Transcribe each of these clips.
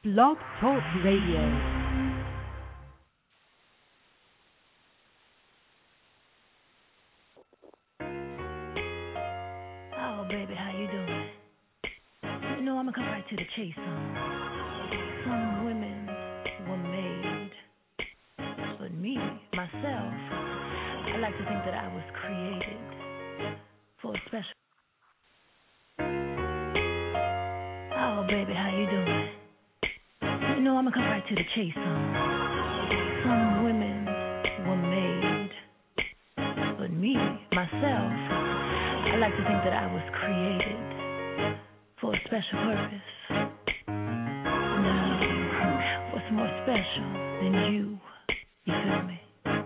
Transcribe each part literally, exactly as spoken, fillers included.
Blog Talk Radio. Oh, baby, how you doing? You know, I'm gonna come right to the chase, son. Some women were made, but me, myself, I like to think that I was created for a special. Oh, baby, how you doing? You know, I'm gonna come right to the chase, son. Some women were made, but me, myself, I like to think that I was created for a special purpose. Now, what's more special than you? You feel me?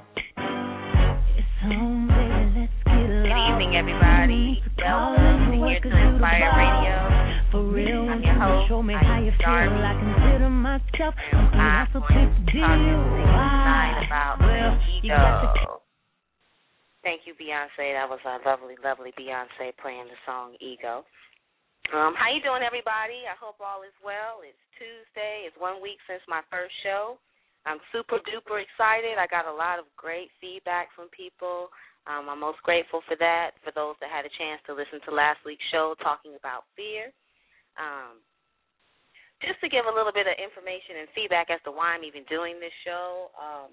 It's home, baby, let's get it. Good evening, everybody. Welcome here to Inspire Radio. For real, I'm your host. show me how you feel. I consider myself something that's a big deal. Tonight about well, you got to. Ego. Thank you, Beyonce. That was a lovely, lovely Beyonce playing the song Ego. Um, how you doing, everybody? I hope all is well. It's Tuesday. It's one week since my first show. I'm super duper excited. I got a lot of great feedback from people. Um, I'm most grateful for that, for those that had a chance to listen to last week's show talking about fear. Um, just to give a little bit of information and feedback as to why I'm even doing this show, um,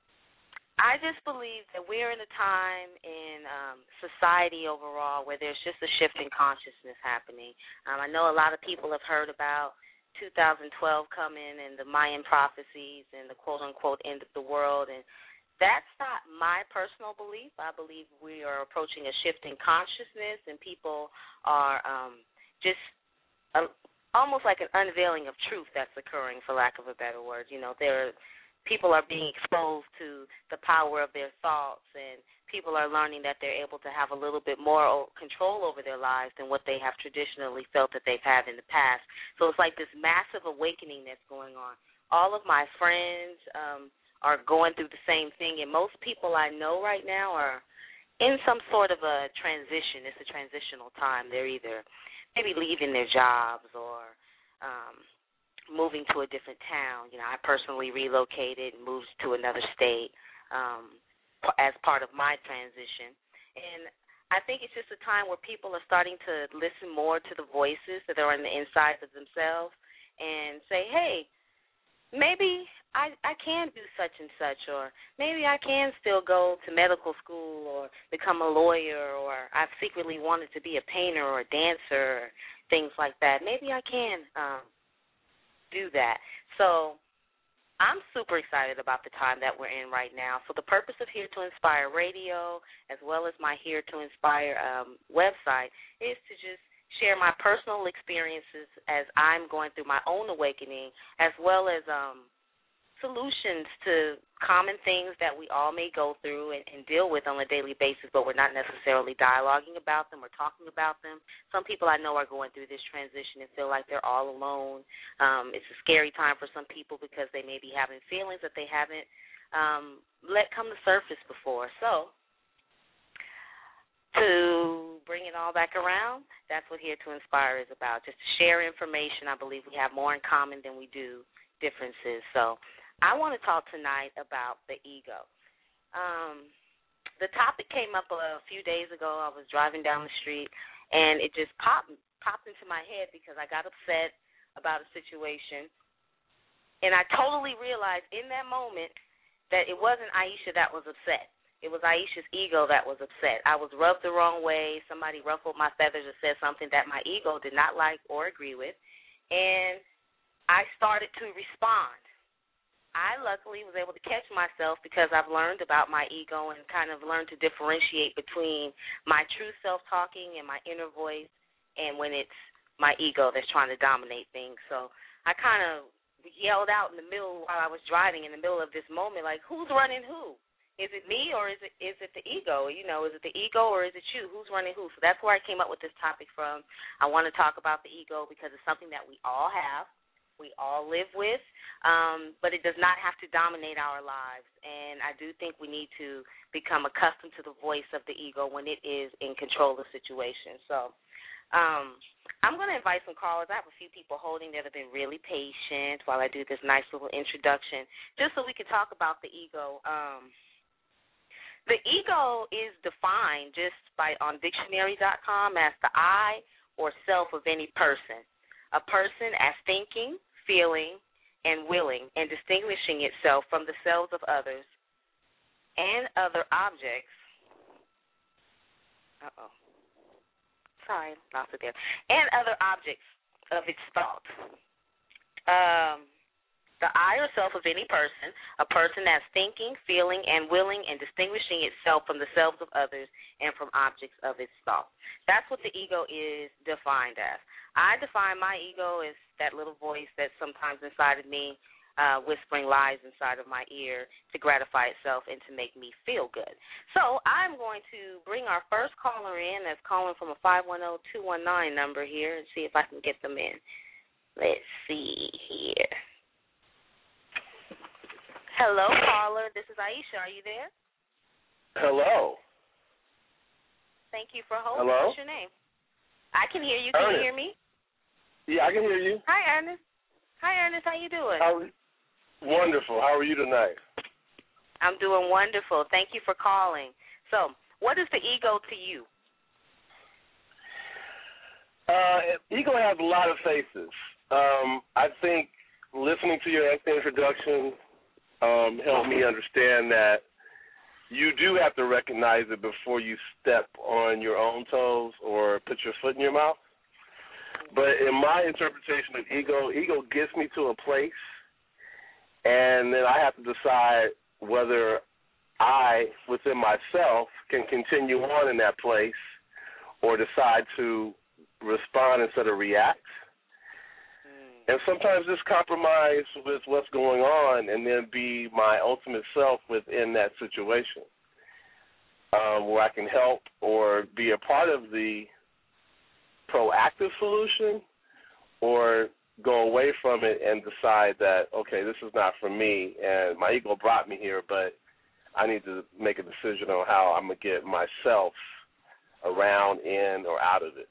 I just believe that we're in a time in um, society overall where there's just a shift in consciousness happening. Um, I know a lot of people have heard about two thousand twelve coming and the Mayan prophecies and the quote-unquote end of the world, and that's not my personal belief. I believe we are approaching a shift in consciousness and people are um, just a, almost like an unveiling of truth that's occurring, for lack of a better word. You know, there people are being exposed to the power of their thoughts, and people are learning that they're able to have a little bit more control over their lives than what they have traditionally felt that they've had in the past. So it's like this massive awakening that's going on. All of my friends um, are going through the same thing, and most people I know right now are in some sort of a transition. It's a transitional time. They're either maybe leaving their jobs or um, moving to a different town. You know, I personally relocated and moved to another state um, as part of my transition. And I think it's just a time where people are starting to listen more to the voices that are on the inside of themselves and say, hey, maybe I, I can do such and such, or maybe I can still go to medical school or become a lawyer, or I've secretly wanted to be a painter or a dancer, or things like that. Maybe I can um, do that. So I'm super excited about the time that we're in right now. So the purpose of Here to Inspire Radio, as well as my Here to Inspire um, website, is to just share my personal experiences as I'm going through my own awakening, as well as um, solutions to common things that we all may go through and, and deal with on a daily basis, but we're not necessarily dialoguing about them or talking about them. Some people I know are going through this transition and feel like they're all alone. Um, it's a scary time for some people because they may be having feelings that they haven't um, let come to surface before. So to bring it all back around, that's what Here to Inspire is about, just to share information. I believe we have more in common than we do differences. So I want to talk tonight about the ego. Um, the topic came up a few days ago. I was driving down the street, and it just popped popped into my head because I got upset about a situation, and I totally realized in that moment that it wasn't Aisha that was upset. It was Aisha's ego that was upset. I was rubbed the wrong way. Somebody ruffled my feathers or said something that my ego did not like or agree with, and I started to respond. I luckily was able to catch myself because I've learned about my ego and kind of learned to differentiate between my true self talking and my inner voice and when it's my ego that's trying to dominate things. So I kind of yelled out in the middle while I was driving in the middle of this moment, like, who's running who? Is it me or is it is it the ego? You know, is it the ego or is it you? Who's running who? So that's where I came up with this topic from. I want to talk about the ego because it's something that we all have. We all live with, um, but it does not have to dominate our lives. And I do think we need to become accustomed to the voice of the ego when it is in control of situations. So Um, I'm going to invite some callers. I have a few people holding that have been really patient while I do this nice little introduction, just so we can talk about the ego. Um, the ego is defined just by on dictionary dot com as the I or self of any person, a person as thinking, feeling, and willing, and distinguishing itself from the selves of others and other objects. Uh-oh. Sorry, lost it there. And other objects of its thought. Um, the I or self of any person, a person that's thinking, feeling, and willing, and distinguishing itself from the selves of others and from objects of its thought. That's what the ego is defined as. I define my ego as that little voice that's sometimes inside of me, uh, whispering lies inside of my ear to gratify itself and to make me feel good. So I'm going to bring our first caller in that's calling from a five one zero, two one nine number here and see if I can get them in. Let's see here. Hello, caller. This is Aisha. Are you there? Hello. Thank you for holding. Hello? What's your name? I can hear you. Can Ernest. you hear me? Yeah, I can hear you. Hi, Ernest. Hi, Ernest. How you doing? How, wonderful. How are you tonight? I'm doing wonderful. Thank you for calling. So, what is the ego to you? Uh, ego has a lot of faces. Um, I think listening to your introduction um, helped me understand that you do have to recognize it before you step on your own toes or put your foot in your mouth. But in my interpretation of ego, ego gets me to a place, and then I have to decide whether I, within myself, can continue on in that place or decide to respond instead of react. And sometimes just compromise with what's going on and then be my ultimate self within that situation, um, where I can help or be a part of the proactive solution or go away from it and decide that, okay, this is not for me and my ego brought me here, but I need to make a decision on how I'm going to get myself around, in, or out of it.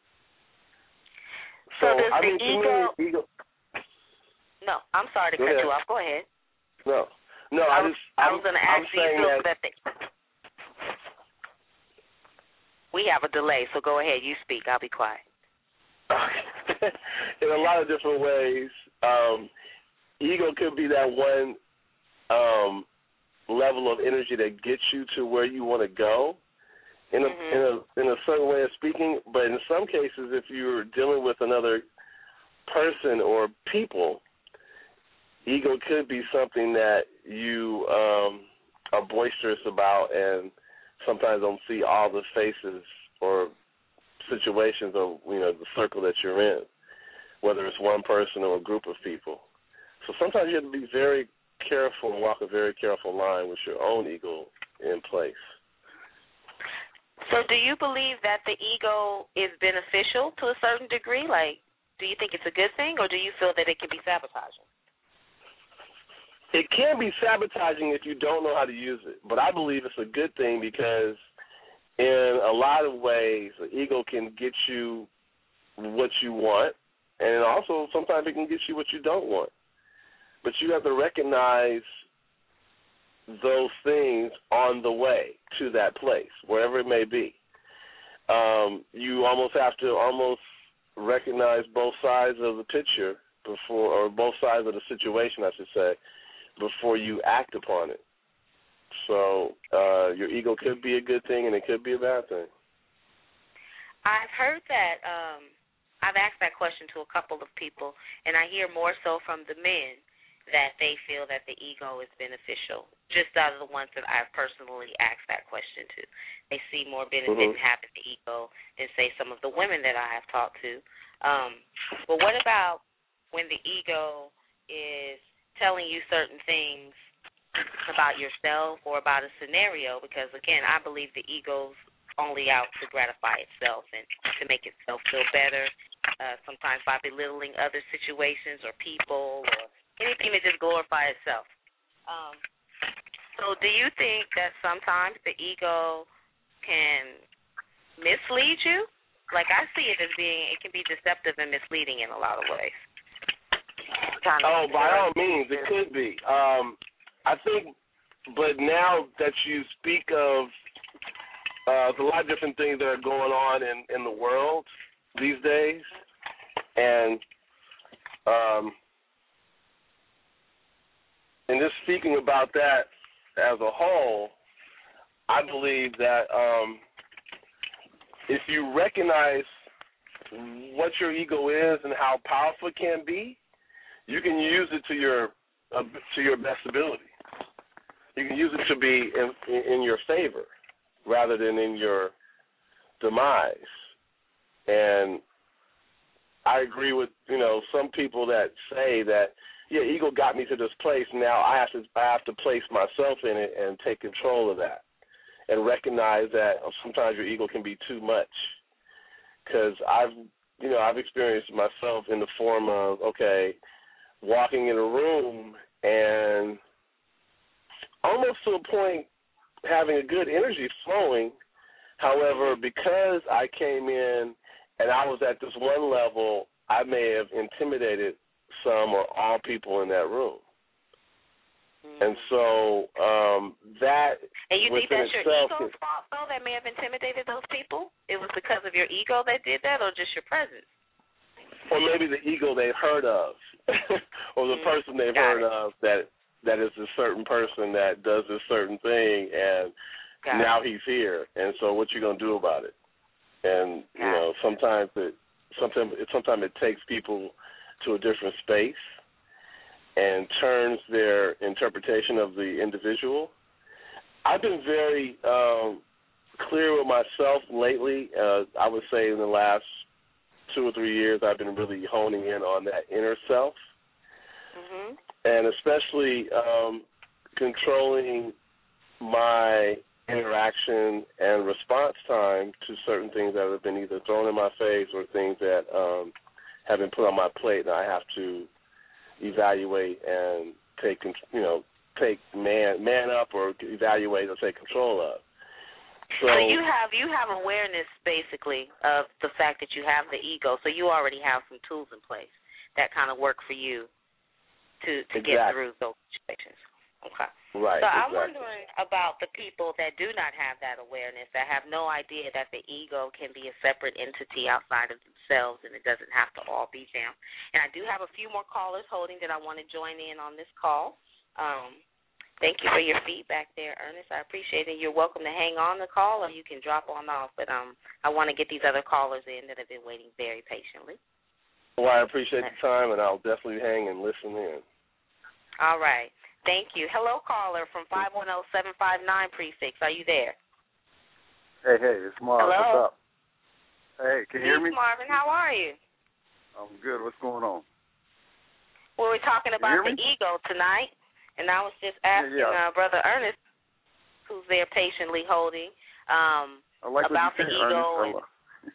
So, So, does I the mean, to ego... me, ego... No, I'm sorry to Go cut ahead. you off. Go ahead. No, no, I I, was, just, I I'm, was going to I'm ask you saying feel that... that the... We have a delay, so go ahead. You speak. I'll be quiet. In a lot of different ways, um, ego could be that one um, level of energy that gets you to where you want to go in a, mm-hmm. in a in a certain way of speaking. But in some cases, if you're dealing with another person or people, ego could be something that you um, are boisterous about and sometimes don't see all the faces or situations or, you know, the circle that you're in, whether it's one person or a group of people. So sometimes you have to be very careful and walk a very careful line with your own ego in place. So do you believe that the ego is beneficial to a certain degree? Like, do you think it's a good thing, or do you feel that it can be sabotaging? It can be sabotaging if you don't know how to use it, but I believe it's a good thing because in a lot of ways, the ego can get you what you want, and also sometimes it can get you what you don't want. But you have to recognize those things on the way to that place, wherever it may be. Um, you almost have to almost recognize both sides of the picture before, or both sides of the situation, I should say, before you act upon it. So uh, your ego could be a good thing and it could be a bad thing. I've heard that, um, I've asked that question to a couple of people, and I hear more so from the men that they feel that the ego is beneficial, just out of the ones that I've personally asked that question to. They see more benefit mm-hmm. in having the ego than, say, some of the women that I have talked to. Um, but what about when the ego is telling you certain things about yourself or about a scenario? Because, again, I believe the ego's only out to gratify itself and to make itself feel better, uh, sometimes by belittling other situations or people or anything to just glorify itself. Um, so do you think that sometimes the ego can mislead you like I see it as being, it can be deceptive and misleading in a lot of ways. Kind of oh, by all means, it could be. Um, I think, but now that you speak of, uh, there's a lot of different things that are going on in, in the world these days, and um, and just speaking about that as a whole, I believe that um, if you recognize what your ego is and how powerful it can be, you can use it to your uh, to your best ability. You can use it to be in, in your favor rather than in your demise. And I agree with, you know, some people that say that, yeah, ego got me to this place. Now I have to I have to place myself in it and take control of that, and recognize that sometimes your ego can be too much. Because I've, you know, I've experienced myself in the form of, okay, walking in a room and almost to a point having a good energy flowing. However, because I came in and I was at this one level, I may have intimidated some or all people in that room. Mm-hmm. And so um, that And you think that's your itself, ego's fault, though, that may have intimidated those people? It was because of your ego that did that, or just your presence? Or maybe the ego they've heard of, or the mm-hmm. person they've Got heard it. of that that is a certain person that does this certain thing, and Got now it. he's here, and so what you gonna do about it? And Got you know, it. sometimes it sometimes it, sometimes it takes people to a different space and turns their interpretation of the individual. I've been very um, clear with myself lately. Uh, I would say in the last two or three years, I've been really honing in on that inner self, mm-hmm. and especially um, controlling my interaction and response time to certain things that have been either thrown in my face or things that um, have been put on my plate that I have to evaluate and take, you know, take man man up or evaluate or take control of. So, so you have you have awareness basically of the fact that you have the ego. So you already have some tools in place that kind of work for you to to exactly. get through those situations. Okay. Right. So exactly. I'm wondering about the people that do not have that awareness, that have no idea that the ego can be a separate entity outside of themselves, and it doesn't have to all be them. And I do have a few more callers holding that I want to join in on this call. Um, Thank you for your feedback there, Ernest. I appreciate it. You're welcome to hang on the call, or you can drop on off. But um, I want to get these other callers in that have been waiting very patiently. Well, I appreciate the time, and I'll definitely hang and listen in. All right. Thank you. Hello, caller from five one zero, seven five nine prefix. Are you there? Hey, hey, it's Marvin. Hello. What's up? Hey, can you hear me? Marvin, how are you? I'm good. What's going on? Well, we're talking about the ego tonight. And I was just asking yeah, yeah. Uh, Brother Ernest, who's there patiently holding, um, I like about what you the said, ego. Ernest. And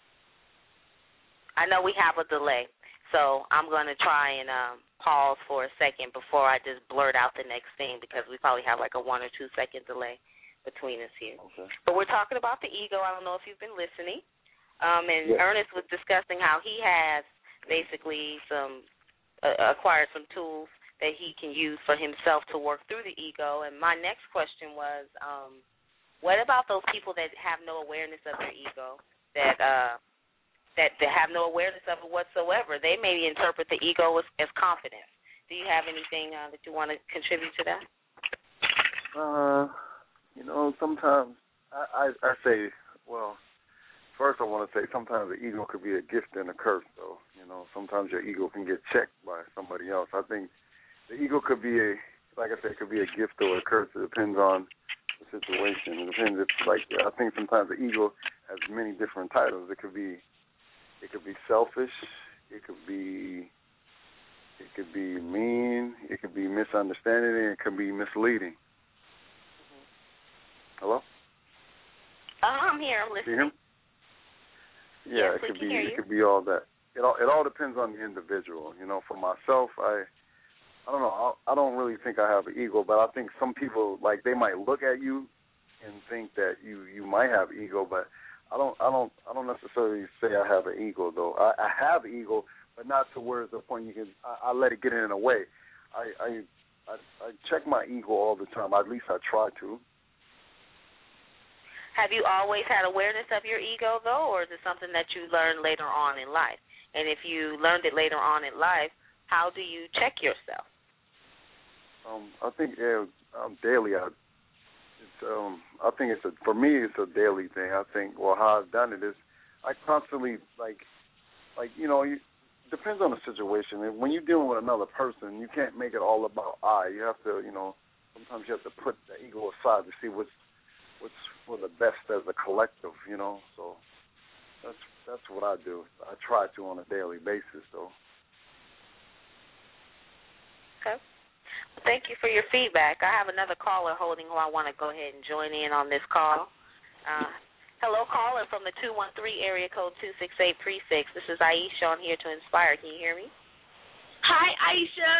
I know we have a delay, so I'm going to try and um, pause for a second before I just blurt out the next thing, because we probably have like a one or two second delay between us here. Okay. But we're talking about the ego. I don't know if you've been listening. Um, and yes. Ernest was discussing how he has basically some uh, acquired some tools that he can use for himself to work through the ego. And my next question was, um, what about those people that have no awareness of their ego, that uh, that, that have no awareness of it whatsoever? They maybe interpret the ego as, as confidence. Do you have anything uh, that you want to contribute to that? Uh, you know, sometimes I, I, I say, well, first I want to say sometimes the ego could be a gift and a curse, though. You know, sometimes your ego can get checked by somebody else. I think the ego could be a, like I said, it could be a gift or a curse. It depends on the situation. It depends if, like, I think sometimes the ego has many different titles. It could be, it could be selfish. It could be, it could be mean. It could be misunderstanding. It could be misleading. Mm-hmm. Hello? Uh, I'm here. I'm listening. Yeah, yes, it could be. It could be all that. It all. It all depends on the individual. You know, for myself, I. I don't know. I don't really think I have an ego, but I think some people, like, they might look at you and think that you, you might have ego, but I don't I don't I don't necessarily say I have an ego though. I, I have an ego, but not to where it's the point you can I, I let it get in a way. I, I I I check my ego all the time. At least I try to. Have you always had awareness of your ego though, or is it something that you learned later on in life? And if you learned it later on in life, how do you check yourself? Um, I think yeah, um, daily. I, it's um, I think it's a for me it's a daily thing. I think well how I've done it is I constantly like like you know you, depends on the situation. And when you're dealing with another person, you can't make it all about I. You have to you know sometimes you have to put the ego aside to see what's what's for the best as a collective. You know, so that's that's what I do. I try to on a daily basis though. Okay. Thank you for your feedback. I have another caller holding who I want to go ahead and join in on this call. Uh, hello, caller from the two one three area code two six eight prefix. This is Aisha on Here to Inspire. Can you hear me? Hi, Aisha.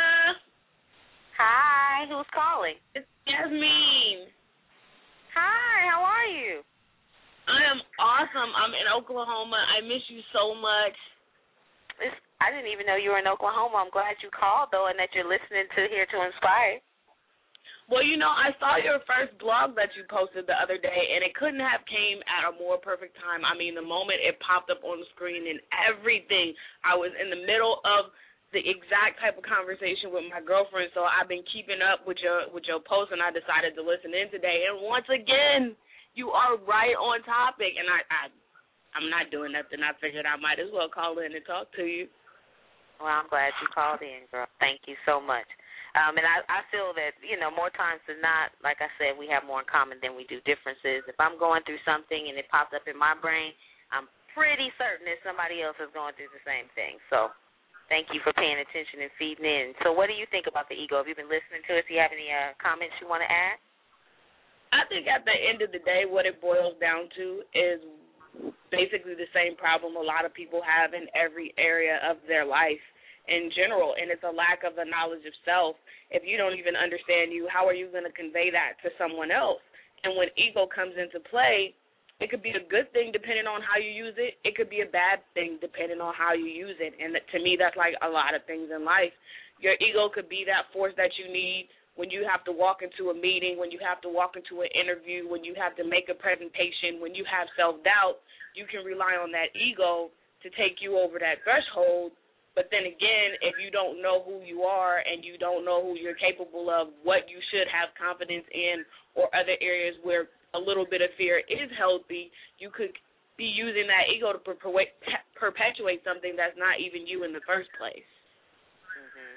Hi. Who's calling? It's Jasmine. Hi. How are you? I am awesome. I'm in Oklahoma. I miss you so much. It's, I didn't even know you were in Oklahoma. I'm glad you called, though, and that you're listening to Here to Inspire. Well, you know, I saw your first blog that you posted the other day, and it couldn't have came at a more perfect time. I mean, the moment it popped up on the screen and everything, I was in the middle of the exact type of conversation with my girlfriend, so I've been keeping up with your with your post, and I decided to listen in today. And once again, you are right on topic, and I, I I'm not doing nothing. I figured I might as well call in and talk to you. Well, I'm glad you called in, girl. Thank you so much. Um, and I, I feel that, you know, more times than not, like I said, we have more in common than we do differences. If I'm going through something and it pops up in my brain, I'm pretty certain that somebody else is going through the same thing. So thank you for paying attention and feeding in. So what do you think about the ego? Have you been listening to it? Do you have any uh, comments you want to add? I think at the end of the day, what it boils down to is basically the same problem a lot of people have in every area of their life in general, and it's a lack of the knowledge of self. If you don't even understand you, how are you going to convey that to someone else? And when ego comes into play, it could be a good thing depending on how you use it. It could be a bad thing depending on how you use it. And to me, that's like a lot of things in life. Your ego could be that force that you need when you have to walk into a meeting, when you have to walk into an interview, when you have to make a presentation, when you have self-doubt. You can rely on that ego to take you over that threshold. But then again, if you don't know who you are and you don't know who you're capable of, what you should have confidence in, or other areas where a little bit of fear is healthy, you could be using that ego to perpetuate something that's not even you in the first place. Mm-hmm.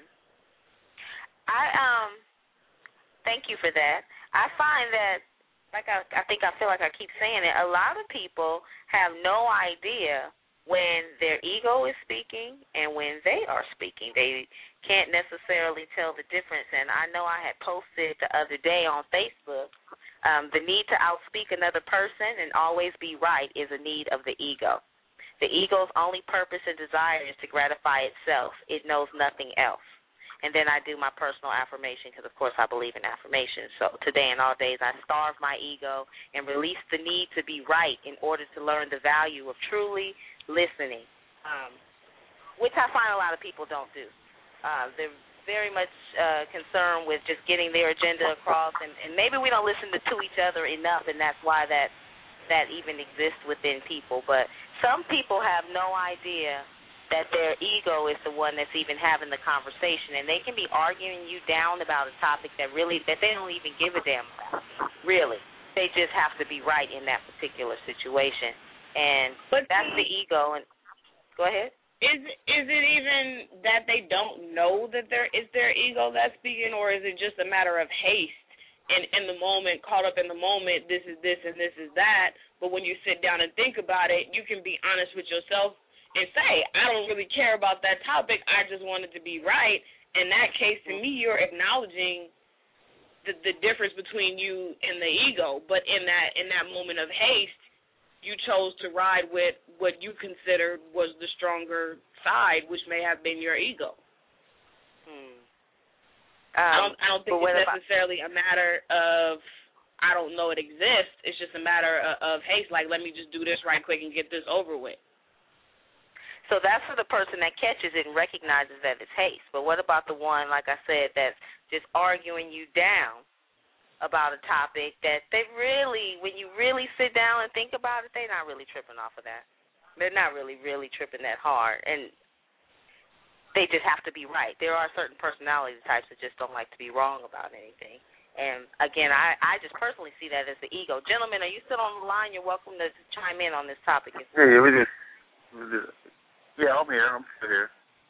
I um, thank you for that. I find that, like I, I think I feel like I keep saying it, a lot of people have no idea when their ego is speaking and when they are speaking. They can't necessarily tell the difference. And I know I had posted the other day on Facebook, um, the need to outspeak another person and always be right is a need of the ego. The ego's only purpose and desire is to gratify itself. It knows nothing else. And then I do my personal affirmation because, of course, I believe in affirmations. So today and all days I starve my ego and release the need to be right in order to learn the value of truly listening, um, which I find a lot of people don't do. Uh, they're very much uh, concerned with just getting their agenda across, and, and maybe we don't listen to, to each other enough, and that's why that that even exists within people. But some people have no idea that their ego is the one that's even having the conversation, and they can be arguing you down about a topic that really that they don't even give a damn about. Really, they just have to be right in that particular situation, and but that's the ego. And go ahead. Is is it even that they don't know that there is their ego that's speaking, or is it just a matter of haste and in the moment, caught up in the moment, this is this and this is that, but when you sit down and think about it, you can be honest with yourself and say, I don't really care about that topic, I just want it to be right. In that case, to me, you're acknowledging the, the difference between you and the ego, but in that in that moment of haste, you chose to ride with what you considered was the stronger side, which may have been your ego. Hmm. Um, I don't, I don't think it's necessarily I, a matter of I don't know it exists. It's just a matter of, of haste, like, let me just do this right quick and get this over with. So that's for the person that catches it and recognizes that it's haste. But what about the one, like I said, that's just arguing you down about a topic that they really, when you really sit down and think about it, they're not really tripping off of that. They're not really, really tripping that hard. And they just have to be right. There are certain personality types that just don't like to be wrong about anything. And, again, I, I just personally see that as the ego. Gentlemen, are you still on the line? You're welcome to chime in on this topic. Yeah, yeah, we just, we just, yeah, I'm here. I'm still here.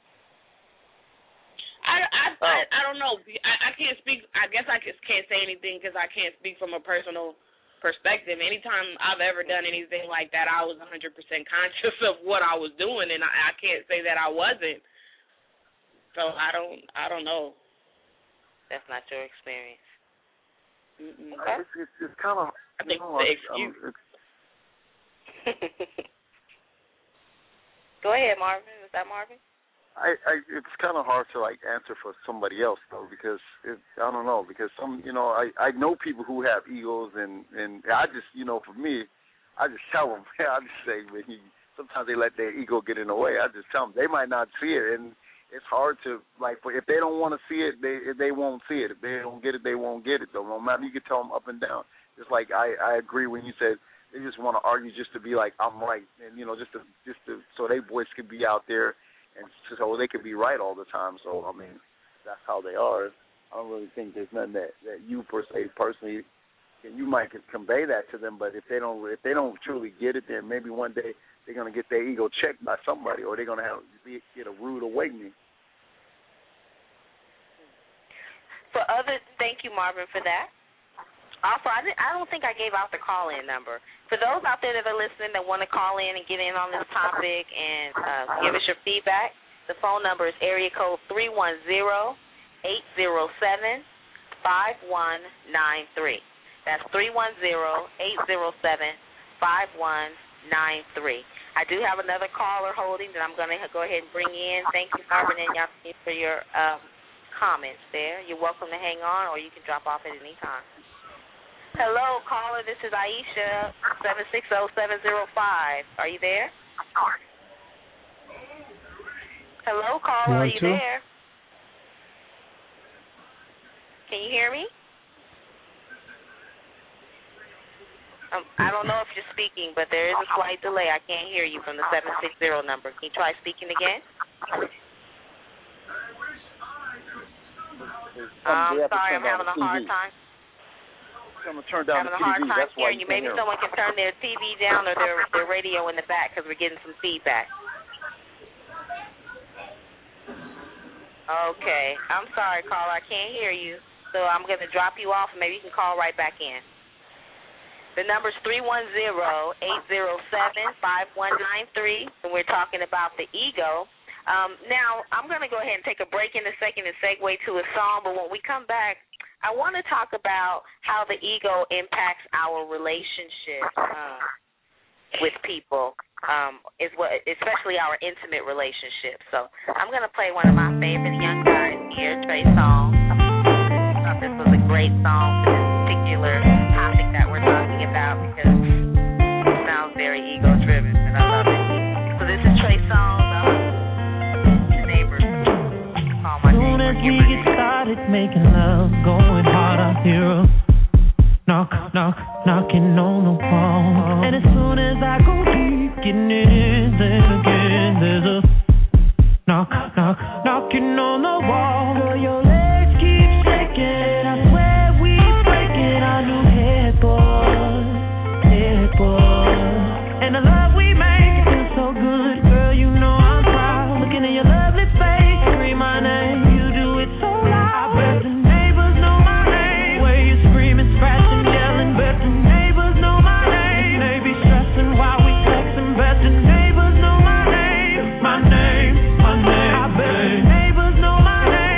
I, I, oh. I, I don't know. I, I can't speak. I guess I just can't say anything because I can't speak from a personal perspective. Anytime I've ever done anything like that, I was one hundred percent conscious of what I was doing, and I, I can't say that I wasn't. So I don't, I don't know. That's not your experience. Mm-mm. Okay. It's, it's, it's kind of. I think know, the um, excuse. Go ahead, Marvin. Is that Marvin? I, I, it's kind of hard to like answer for somebody else though, because it, I don't know, because some, you know, I, I know people who have egos, and, and I just, you know, for me, I just tell them, I just say, man, he, sometimes they let their ego get in the way. I just tell them they might not see it, and it's hard to, like, if they don't want to see it, they they won't see it. If they don't get it, they won't get it, though. No matter, you can tell them up and down. Just like I, I agree when you said they just want to argue just to be like, I'm right, and, you know, just to, just to, so their voice can be out there, and so they can be right all the time. So, I mean, that's how they are. I don't really think there's nothing that, that you, per se, personally, and you might convey that to them, but if they don't if they don't truly get it, then maybe one day they're going to get their ego checked by somebody, or they're going to have get a rude awakening. For other, thank you, Marvin, for that. Also, I, didn't, I don't think I gave out the call-in number. For those out there that are listening that want to call in and get in on this topic and uh, give us your feedback, the phone number is area code three one zero, eight zero seven, five one nine three. That's three one zero, eight zero seven, five one nine three. I do have another caller holding that I'm going to go ahead and bring in. Thank you, Marvin and Yasmin, for your um, comments there. You're welcome to hang on, or you can drop off at any time. Hello, caller. This is Aisha, seven six zero, seven zero five. Are you there? Hello, caller. Are you there? Can you hear me? Um, I don't know if you're speaking, but there is a slight delay. I can't hear you from the seven six zero number. Can you try speaking again? I'm um, sorry, I'm having a hard time. I'm gonna turn down having the a hard T V. time That's why hearing you. Maybe someone can turn their T V down or their their radio in the back because we're getting some feedback. Okay, I'm sorry, caller. I can't hear you, so I'm gonna drop you off, and maybe you can call right back in. The number's three one zero, eight zero seven, five one nine three, and we're talking about the ego. Um, now, I'm going to go ahead and take a break in a second and segue to a song, but when we come back, I want to talk about how the ego impacts our relationship uh, with people, um, is what, especially our intimate relationships. So I'm going to play one of my favorite young guys here, Trey Songz. I thought this was a great song for this particular topic that we're talking about because it sounds very ego-driven, and I love it. So this is Trey Songz. Soon as we get started making love, going hard, I hear a knock, knock, knocking on the wall. And as soon as I go deep, getting it in, then again there's a knock, knock, knocking on the wall. Girl, your legs keep shaking, I swear we breaking our new headboard, headboard. And the love we make, it feels so good, girl, you know I'm proud. Looking at your lovely face, scream my name. My name, my name, I bet the neighbors know my name.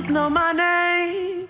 know my name.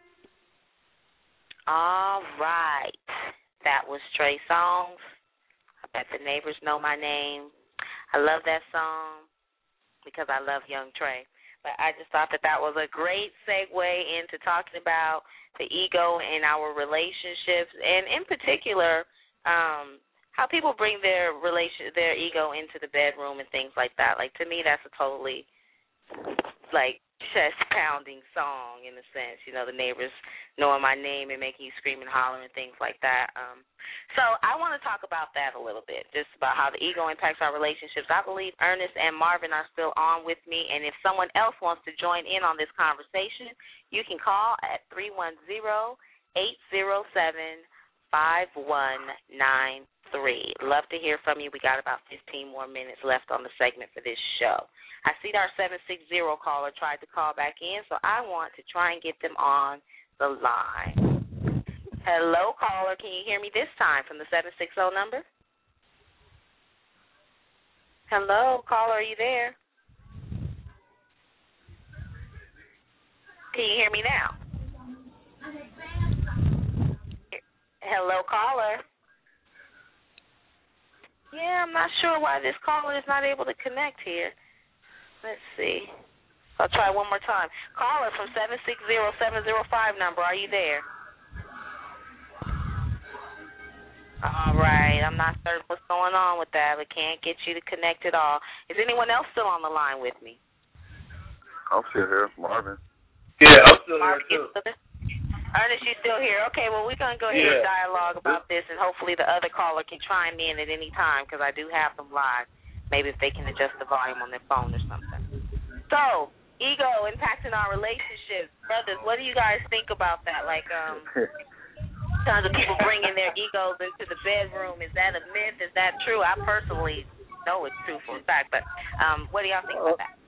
All right. That was Trey Songz. I bet the neighbors know my name. I love that song because I love young Trey. But I just thought that that was a great segue into talking about the ego in our relationships, and in particular, um, how people bring their relation, their ego into the bedroom and things like that. Like, to me, that's a totally, like, chest-pounding song in a sense. You know, the neighbors knowing my name and making you scream and holler and things like that. Um, so I want to talk about that a little bit, just about how the ego impacts our relationships. I believe Ernest and Marvin are still on with me, and if someone else wants to join in on this conversation, you can call at three one zero, eight zero seven, five one nine three. Love to hear from you. We got about fifteen more minutes left on the segment for this show. I see our seven six zero caller tried to call back in, so I want to try and get them on the line. Hello, caller. Can you hear me this time from the seven six zero number? Hello, caller. Are you there? Can you hear me now? Hello, caller. Yeah, I'm not sure why this caller is not able to connect here. Let's see. I'll try one more time. Caller from seven six zero, seven zero five number. Are you there? All right. I'm not certain what's going on with that. We can't get you to connect at all. Is anyone else still on the line with me? I'm still here. Marvin. Yeah, I'm still Marvin, here, too. Ernest, you still here? Okay, well, we're going to go ahead yeah. and dialogue about this, and hopefully the other caller can chime in at any time because I do have them live. Maybe if they can adjust the volume on their phone or something. So, ego impacting our relationships. Brothers, what do you guys think about that? Like, um, tons of people bringing their egos into the bedroom. Is that a myth? Is that true? I personally know it's true for a fact, but um, what do y'all think about that?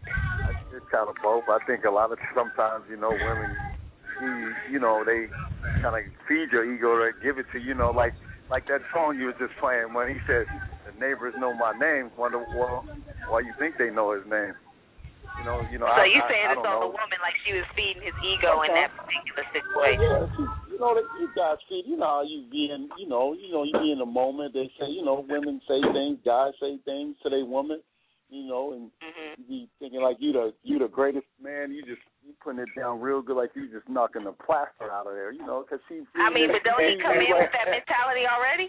It's kind of both. I think a lot of sometimes, you know, women, you, you know, they kind of feed your ego, they give it to you, you know, like like that song you were just playing when he said, the neighbors know my name. Wonder, well, why you think they know his name? You know, you know. So I, you I, saying I it's on know. the woman, like she was feeding his ego in that particular situation? Well, yeah, you know, you guys feed. You know how you be in. You know, you know, you be in the moment. They say, you know, women say things, guys say things to their woman. You know, and mm-hmm. you be thinking like you the you the greatest man. You just you putting it down real good, like you just knocking the plaster out of there. You know, because she. I mean, but don't he come in with that mentality already?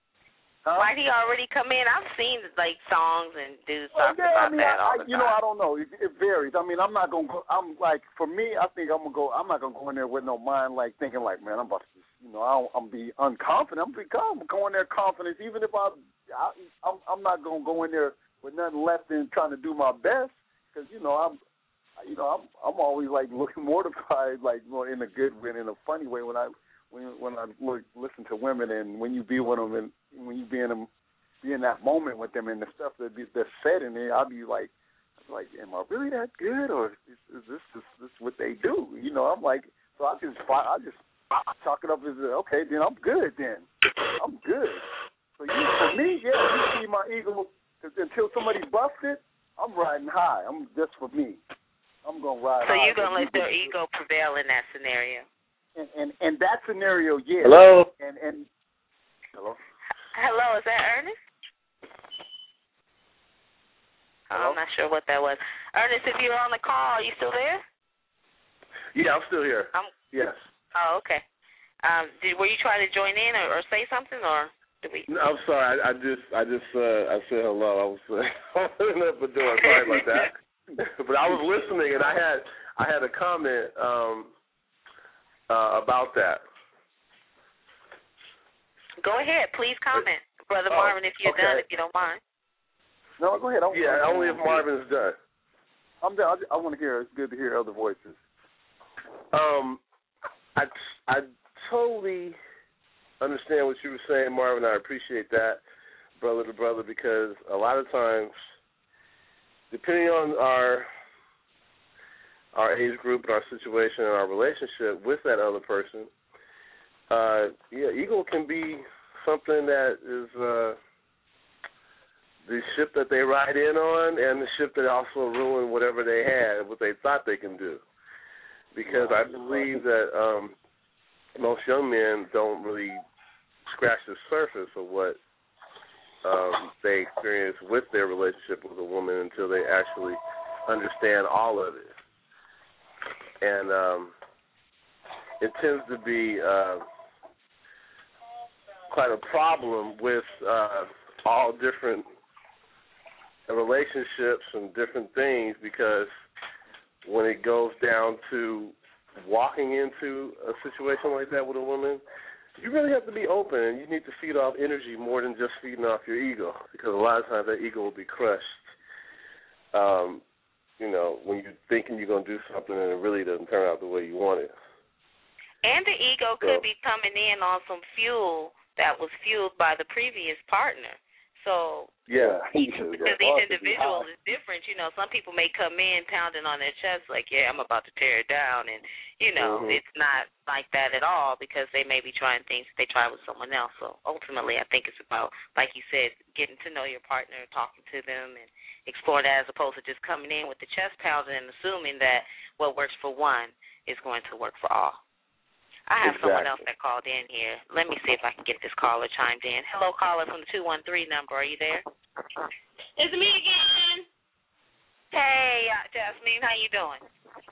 Huh? Why did he already come in? I've seen like songs and dudes well, talk yeah, about I mean, that I, all I, the you time. know, I don't know. It, it varies. I mean, I'm not gonna go. I'm like, for me, I think I'm gonna go. I'm not gonna go in there with no mind like thinking like, man, I'm about to, just, you know, I don't, I'm be unconfident. I'm be I'm going there confident, even if I, I I'm, I'm not gonna go in there with nothing left in trying to do my best, because you know I'm, you know, I'm I'm always like looking mortified, like more in a good way, in a funny way when I when when I look, listen to women, and when you be with them and when you be in them. Be in that moment with them and the stuff that be, that's said in there, I'll be like, like, am I really that good, or is, is this is this what they do? You know, I'm like, so I just I just chalk it up as okay, then I'm good. Then I'm good. So you, for me, yeah, you see my ego until somebody busts it. I'm riding high. I'm just for me. I'm gonna ride. So high. you're gonna let your ego prevail in that scenario. And and and that scenario, yeah. Hello. And and hello. Hello, is that Ernest? Oh, I'm not sure what that was. Ernest, if you're on the call, are you still there? Yeah, I'm still here. I'm, yes. Oh, okay. Um, did were you trying to join in or, or say something, or did we? No, I'm sorry. I, I just, I just, uh, I said hello. I was uh, opening up a door. Sorry about that. But I was listening, and I had, I had a comment um, uh, about that. Go ahead, please comment, Brother oh, Marvin, if you're okay. done, if you don't mind. No, go ahead. I, yeah, I, only if Marvin's done. I'm done. I, I want to hear. It's good to hear other voices. Um, I, I totally understand what you were saying, Marvin. I appreciate that, brother to brother, because a lot of times, depending on our our age group and our situation and our relationship with that other person, uh, yeah, ego can be something that is. Uh, The ship that they ride in on, and the ship that also ruin whatever they had, what they thought they can do. because I believe that um, most young men don't really scratch the surface of what um, they experience with their relationship with a woman until they actually understand all of it. And um, it tends to be uh, quite a problem with uh, all different relationships and different things, because when it goes down to walking into a situation like that with a woman, you really have to be open, and you need to feed off energy more than just feeding off your ego, because a lot of times that ego will be crushed, um, you know, when you're thinking you're going to do something and it really doesn't turn out the way you want it. And the ego so, could be coming in on some fuel that was fueled by the previous partner. So yeah, each, because each individual is different. You know, some people may come in pounding on their chest like, yeah, I'm about to tear it down. And, you know, mm-hmm. it's not like that at all, because they may be trying things that they try with someone else. So ultimately, I think it's about, like you said, getting to know your partner, talking to them, and exploring that, as opposed to just coming in with the chest pounding and assuming that what works for one is going to work for all. I have exactly. someone else that called in here. Let me see if I can get this caller chimed in. Hello, caller from the two one three number. Are you there? It's me again. Hey, uh, Jasmine, how you doing?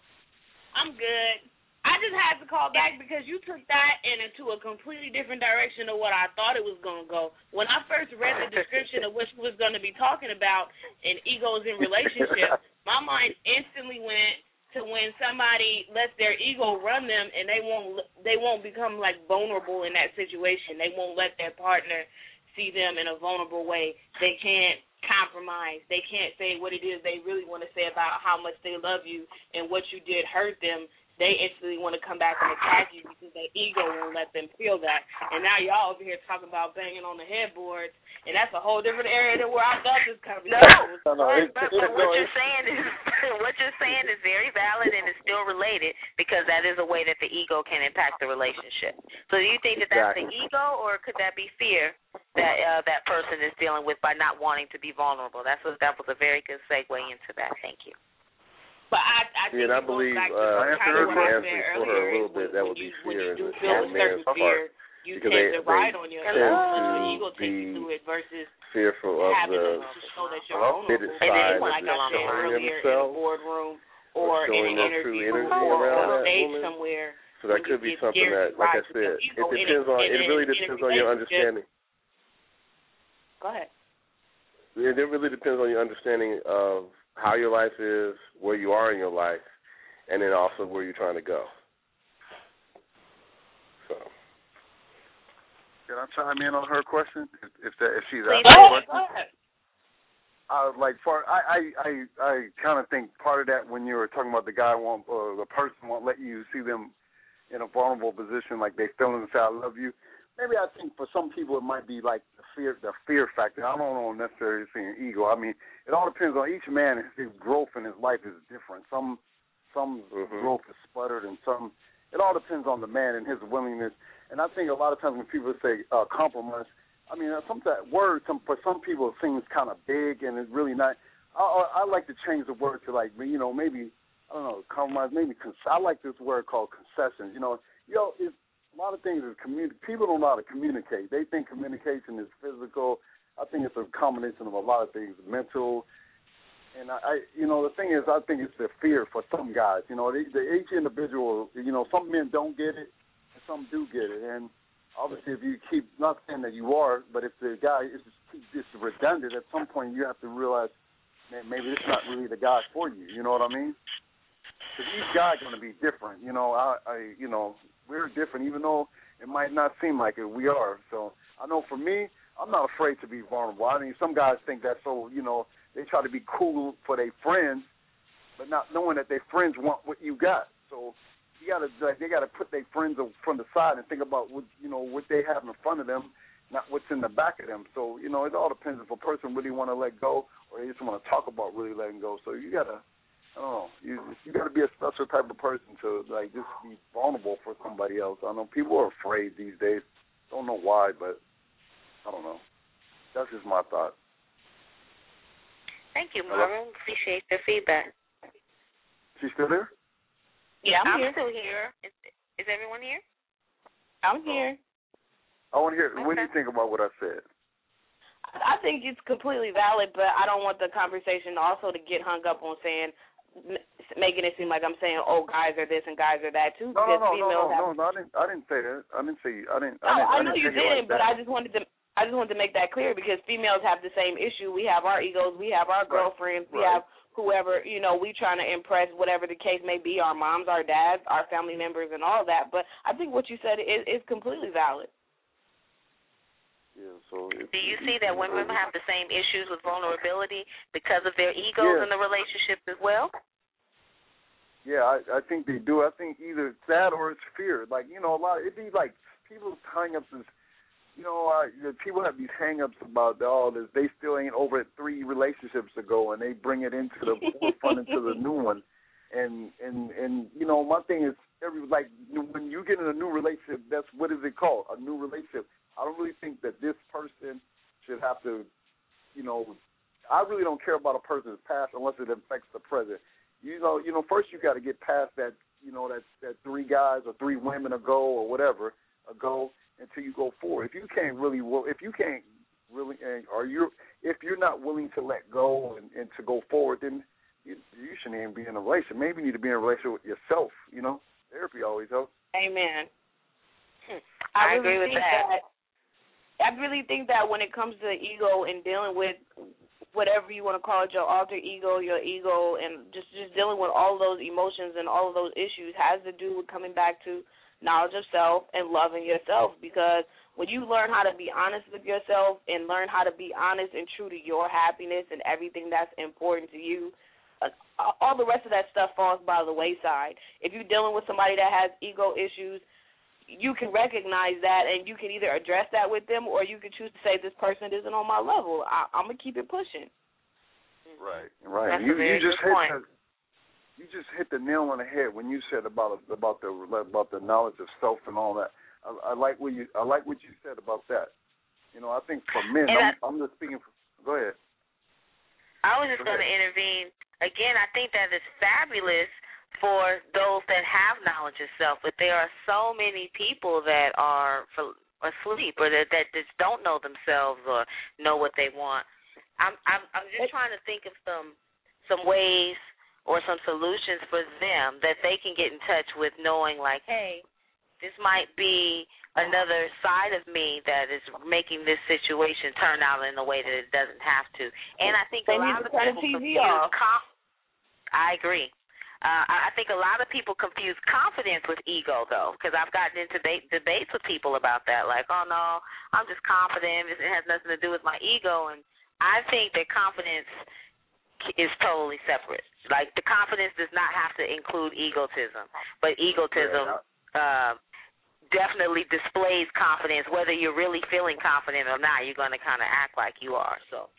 I'm good. I just had to call back because you took that in into a completely different direction of what I thought it was going to go. When I first read the description of what she was going to be talking about in egos in relationships, my mind instantly went to when somebody lets their ego run them, and they won't they won't become like vulnerable in that situation. They won't let their partner see them in a vulnerable way. They can't compromise. They can't say what it is they really want to say about how much they love you and what you did hurt them. They instantly want to come back and attack you because their ego won't let them feel that. And now y'all over here talking about banging on the headboards, and that's a whole different area than where I thought this conversation was. No, no, but, but, but what you're saying is what you're saying is very valid and is still related, because that is a way that the ego can impact the relationship. So do you think that that's exactly. the ego, or could that be fear that uh, that person is dealing with by not wanting to be vulnerable? That's what, that was a very good segue into that. Thank you. But I, I think yeah, and I believe uh, I answer her for her a little bit. That would be fear in the man's heart, you because tend they, to ride they on your tend your ego to take you be through it versus fearful of having the to show that you're vulnerable. side And then, of like I said earlier, in a boardroom or, or in an interview or on stage somewhere. So that could be something that, like I said, it depends on. It really depends on your understanding. Go ahead. It really depends on your understanding of how your life is, where you are in your life, and then also where you're trying to go. So, can I chime in on her question? If if, that, if she's Please, asking go a ahead, question, go ahead. I was like, for I I I, I kind of think part of that when you were talking about the guy won't, or the person won't let you see them in a vulnerable position, like they feel and say I love you. Maybe I think for some people it might be like the fear, the fear factor. I don't know necessarily saying ego. I mean, it all depends on each man. His growth in his life is different. Some some mm-hmm. growth is sputtered, and some. It all depends on the man and his willingness. And I think a lot of times when people say uh, compromise, I mean, some that word some, for some people it seems kind of big, and it's really not. I, I like to change the word to like, you know, maybe I don't know, compromise. Maybe cons- I like this word called concessions. You know, you know, it's. A lot of things is commun- people don't know how to communicate. They think communication is physical. I think it's a combination of a lot of things, mental. And I, I you know, the thing is, I think it's the fear for some guys. You know, they, the each individual. You know, some men don't get it, and some do get it. And obviously, if you keep not saying that you are, but if the guy is just redundant, at some point you have to realize, man, maybe it's not really the guy for you. You know what I mean? Because each guy's going to be different. You know, I, I you know. We're different, even though it might not seem like it. We are. So I know for me, I'm not afraid to be vulnerable. I mean, some guys think that's so, you know, they try to be cool for their friends, but not knowing that their friends want what you got. So you got to, like, they got to put their friends from the side and think about what, you know, what they have in front of them, not what's in the back of them. So, you know, it all depends if a person really want to let go or they just want to talk about really letting go. So you got to, I don't know, you you got to be a special type of person to, like, just be vulnerable for somebody else. I know people are afraid these days. Don't know why, but I don't know. That's just my thought. Thank you, Maroon. Appreciate the feedback. She still there? Yeah, I'm, I'm here. still here. Is, is everyone here? I'm here. I want to hear. Okay. What do you think about what I said? I think it's completely valid, but I don't want the conversation also to get hung up on saying, making it seem like I'm saying, oh, guys are this and guys are that too. No, no, no, no, females no, have... no, no. I didn't. I didn't say that. I didn't say. I didn't. No, I, didn't, I, I know didn't you didn't, like but that. I just wanted to. I just wanted to make that clear because females have the same issue. We have our egos. We have our girlfriends. We right. have whoever, you know, we trying to impress, whatever the case may be, our moms, our dads, our family members, and all that. But I think what you said is, is completely valid. Yeah, so if, Do you if, see that women have the same issues with vulnerability because of their egos yeah. in the relationship as well? Yeah, I, I think they do. I think either it's that or it's fear. Like, you know, a lot. It'd be like people's hang-ups is, you know, uh, people have these hang-ups about all this. They still ain't over it three relationships ago, and they bring it into the forefront into the new one. And and and you know, my thing is, every like when you get in a new relationship, that's what is it called? A new relationship. I don't really think that this person should have to, you know, I really don't care about a person's past unless it affects the present. You know, you know, first you got to get past that, you know, that that three guys or three women ago or whatever ago until you go forward. If you can't really, if you can't really, or you, if you're not willing to let go and, and to go forward, then you, you shouldn't even be in a relationship. Maybe you need to be in a relationship with yourself. You know, therapy always helps. Amen. Hmm. I, I really agree with think that. that. I really think that when it comes to ego and dealing with whatever you want to call it, your alter ego, your ego, and just, just dealing with all of those emotions and all of those issues has to do with coming back to knowledge of self and loving yourself, because when you learn how to be honest with yourself and learn how to be honest and true to your happiness and everything that's important to you, uh, all the rest of that stuff falls by the wayside. If you're dealing with somebody that has ego issues, you can recognize that, and you can either address that with them, or you can choose to say, this person isn't on my level. I, I'm going to keep it pushing. Right, right. That's you a very you just good hit point. the, you just hit the nail on the head when you said about about the about the knowledge of self and all that. I, I like what you I like what you said about that. You know, I think for men, And I'm, I, I'm just speaking. For, go ahead. I was just going to intervene. Again, I think that it's fabulous for those that have knowledge of self, but there are so many people that are asleep or that, that just don't know themselves or know what they want. I'm I'm, I'm just trying to think of some some ways or some solutions for them that they can get in touch with, knowing like, hey, this might be another side of me that is making this situation turn out in a way that it doesn't have to. And I think they a lot need to of turn people the T V confuse off. com- I agree. Uh, I think a lot of people confuse confidence with ego, though, because I've gotten into debate, debates with people about that, like, oh, no, I'm just confident. It has nothing to do with my ego. And I think that confidence is totally separate. Like, the confidence does not have to include egotism, but egotism uh, definitely displays confidence. Whether you're really feeling confident or not, you're going to kind of act like you are, so.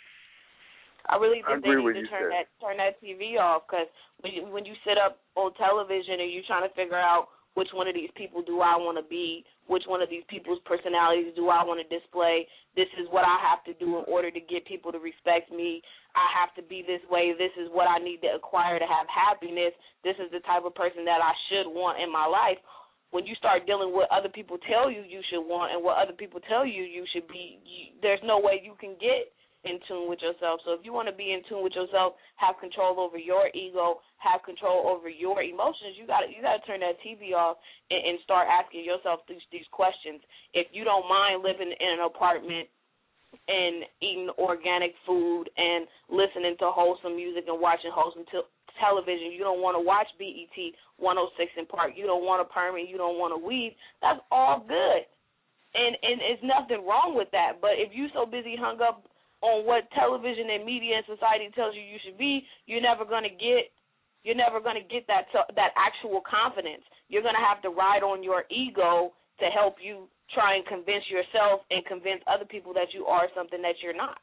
I really think I they agree need to with you turn said. that turn that T V off, because when you, when you sit up on television and you're trying to figure out which one of these people do I want to be, which one of these people's personalities do I want to display, this is what I have to do in order to get people to respect me, I have to be this way, this is what I need to acquire to have happiness, this is the type of person that I should want in my life. When you start dealing with what other people tell you you should want and what other people tell you you should be, you, there's no way you can get in tune with yourself. So if you want to be in tune with yourself, have control over your ego, have control over your emotions, you got you got to turn that T V off and, and start asking yourself these these questions. If you don't mind living in an apartment and eating organic food and listening to wholesome music and watching wholesome t- television, you don't want to watch B E T one oh six in Park, you don't want a permit, you don't want to weed, that's all good. And and it's nothing wrong with that. But if you're so busy hung up on what television and media and society tells you you should be, you're never going to get you're never going to get that that actual confidence. You're going to have to ride on your ego to help you try and convince yourself and convince other people that you are something that you're not.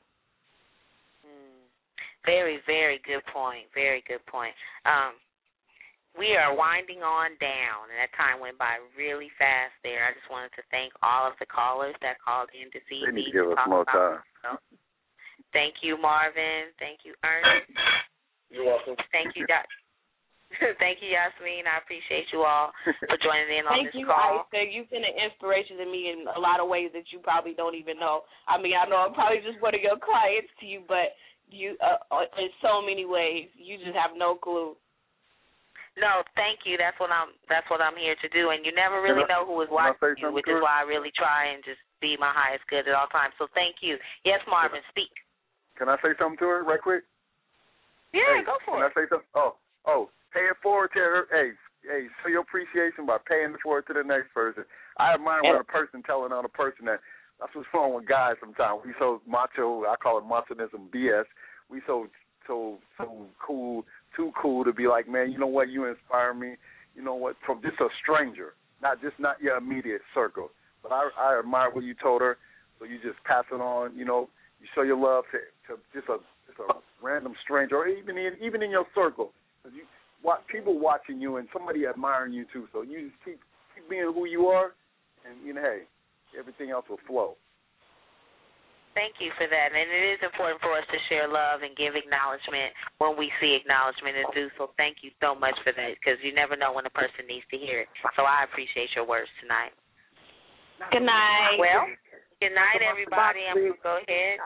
Mm. Very, very good point. Very good point. Um, we are winding on down, and that time went by really fast there. I just wanted to thank all of the callers that called in to see They me. need to give us talk more about time. myself. Thank you, Marvin. Thank you, Ernest. You're welcome. Thank you, Doc. Thank you, Yasmin. I appreciate you all for joining in on Thank this you, call. Thank you. You've been an inspiration to me in a lot of ways that you probably don't even know. I mean, I know I'm probably just one of your clients to you, but you uh, in so many ways, you just have no clue. No, thank you. That's what I'm. That's what I'm here to do. And you never really know who is watching you, which is why I really try and just be my highest good at all times. So thank you. Yes, Marvin, speak. Can I say something to her right quick? Yeah, hey, go for can it. Can I say something? Oh, oh, pay it forward to her. Hey, hey, show your appreciation by paying it forward to the next person. I admire when a person telling another person that. That's what's wrong with guys sometimes. We so macho. I call it machoism B S. We so so so cool, too cool to be like, man, you know what? You inspire me. You know what? From just a stranger, not just not your immediate circle. But I, I admire what you told her. So you just pass it on. You know, you show your love to, to just a just a random stranger, or even in, even in your circle. You watch people watching you and somebody admiring you too. So you just keep keep being who you are, and you know, hey, everything else will flow. Thank you for that. And it is important for us to share love and give acknowledgement when we see acknowledgement and do so. Thank you so much for that, because you never know when a person needs to hear it. So I appreciate your words tonight. Good night. Well, good night, everybody. I'm going to go ahead.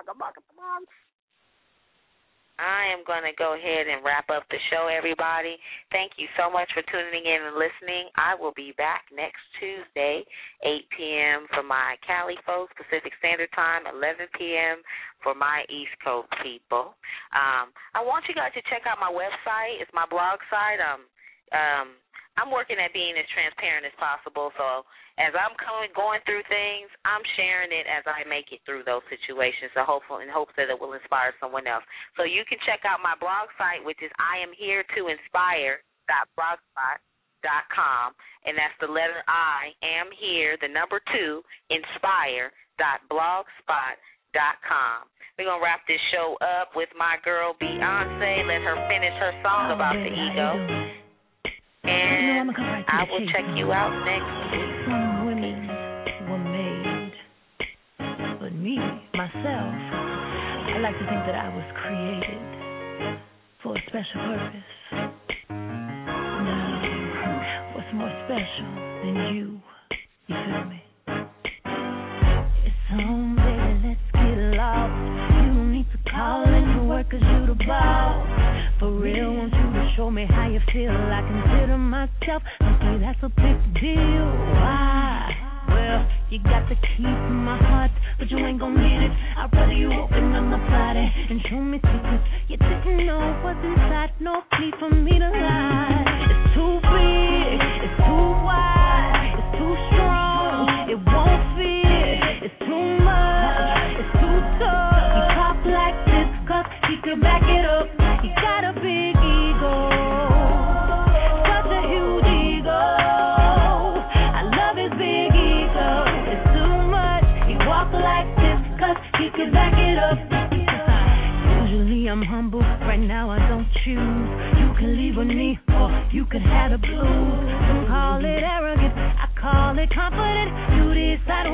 I am going to go ahead and wrap up the show, everybody. Thank you so much for tuning in and listening. I will be back next Tuesday, eight p.m. for my Cali folks, Pacific Standard Time, eleven p.m. for my East Coast people. Um, I want you guys to check out my website. It's my blog site. Um, um, I'm working at being as transparent as possible, so as I'm coming, going through things, I'm sharing it as I make it through those situations, so hopefully in hopes that it will inspire someone else. So you can check out my blog site, which is I am here to inspire dot blogspot dot com, and that's the letter I am here, the number two, inspire dot blogspot dot com. We're going to wrap this show up with my girl Beyonce. Let her finish her song about the ego. And I will check you out next week. Some women were made, but me, myself, I like to think that I was created for a special purpose. Now, what's more special than you? You feel me? It's home, baby, let's get lost. You don't need to call into work, cause you the boss. For real, want you to show me how you feel. I consider myself lucky, that's a big deal. Why? Well, you got the key to my heart, but you ain't gon' get it. I'd rather you open up my body and show me secrets you didn't know what's inside. No need for me to lie. It's too big, it's too wide, it's too strong, it won't fit. It's too much, it's too tough. He talk like this cause he could back it up. He got a big ego, such a huge ego. I love his big ego. It's too much. He walk like this cause he can back it up. Usually I'm humble, right now I don't choose. You can leave with me or you could have the blues. Some call it arrogant, I call it confident. Do this, I don't